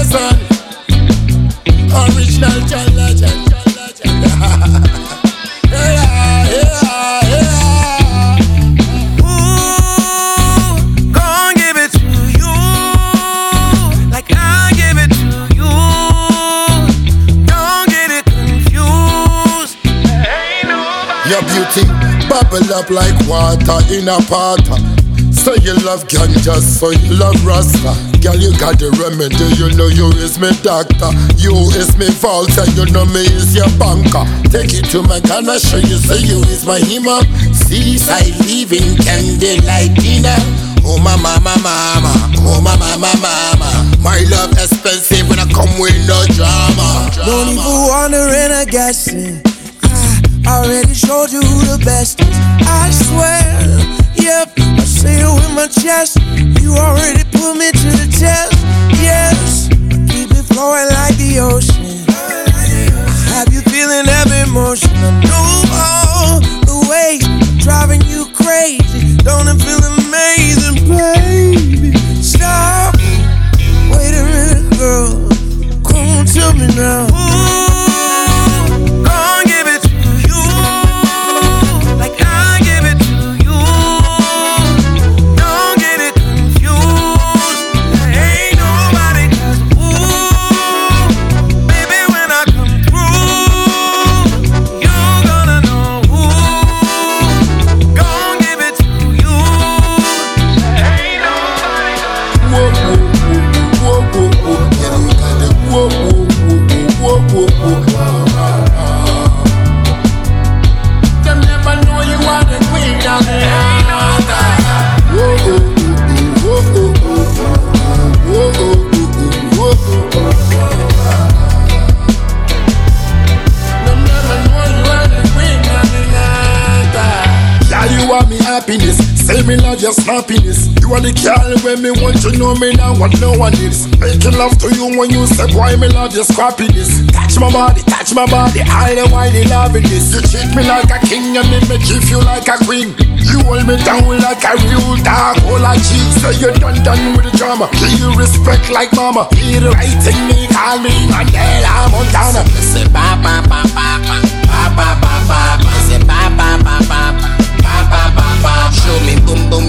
son. Original John Legend. Yeah, yeah, yeah. Ooh, gon' give it to you, like I give it to you. Don't get it confused. Ain't nobody. Your beauty bubble up like water in a pot. So you love ganja, so you love Rasta. Girl, you got the remedy, you know you is me doctor. You is me vault, and you know me is your banker. Take you to my Ghana, show you, say you is my hima. Seaside living, candlelight dinner. Oh my mama, mama, oh my mama, mama. My love expensive when I come with no drama. Don't even wondering or guessing. I already showed you who the best is. I swear, yep, I say it with my chest. You already put me to the test. Yes, keep it flowing like the ocean. I have you feeling every emotion. I know all the ways I'm driving you crazy. Don't it feel amazing, baby? Stop. Wait a minute, girl. Come on, tell me now. Ooh, gon' give it to you, like I give it to you. Don't get it confused. There ain't nobody else. Ooh, baby, when I come through, you're gonna know who. Gon' give it to you. There ain't nobody else. Whoa, whoa, whoa, whoa, whoa, yeah, you got it. Whoa, whoa, whoa, whoa, whoa, whoa. Them never know you are the queen of the house. Whoa, whoa, whoa, whoa, whoa, whoa. Them never know you are the queen of the house. Yeah, you are me happiness. Say me love your snappiness. You are the girl when me want to know me now what no one is. Making love to you when you say boy me love your scrappiness. Touch my body, all the while they loving this. You treat me like a king and me give you like a queen. You hold me down like a real dog, all like cheese. So you done with the drama. Give you respect like mama. Hear the right thing, me call me Mandela Montana. Say ba ba ba ba ba ba ba ba ba. Say ba ba ba ba ba ba ba ba. Show me boom boom